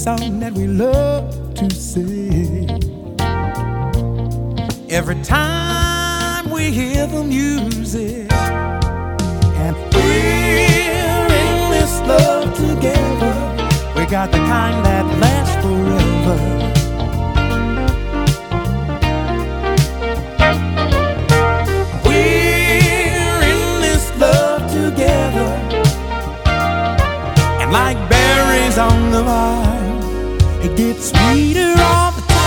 song that we love to sing. Every time we hear the music, and we're in this love together. We got the kind that lasts forever. We're in this love together, and like berries on the vine, it gets sweeter all the time.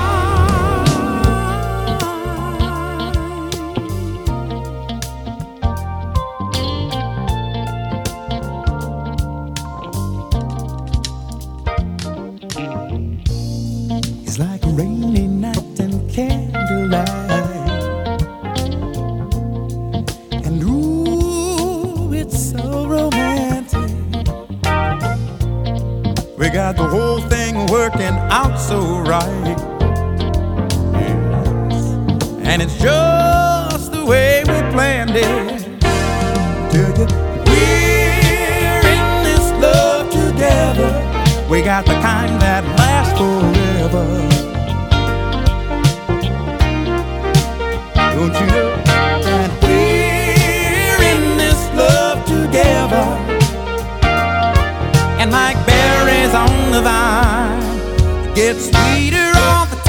It's like a rainy night and candlelight, and ooh, it's so romantic. We got the whole thing working out so right, yes. And it's just the way we planned it. We're in this love together. We got the kind that lasts forever. Don't you know that we're in this love together? And like berries on the vine, it gets sweeter all the time.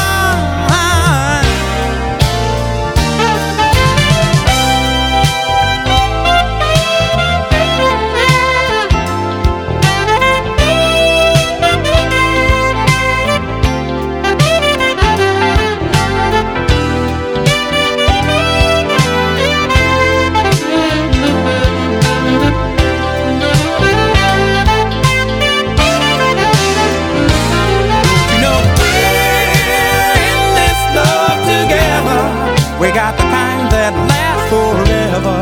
We got the kind that lasts forever.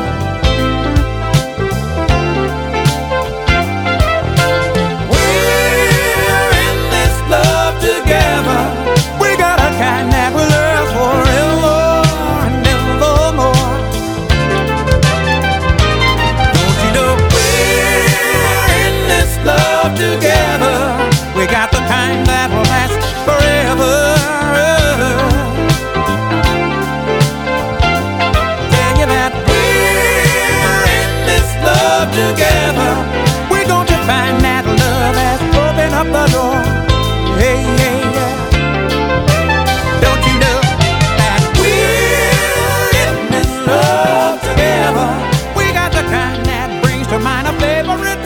We're in this love together. We got a kind that will last forever and evermore. Don't you know we're in this love together? We got the kind that will last forever. Together, we're going to find that love has opened up the door. Hey, hey, yeah. Don't you know that we're in this love together? We got the kind that brings to mind a favorite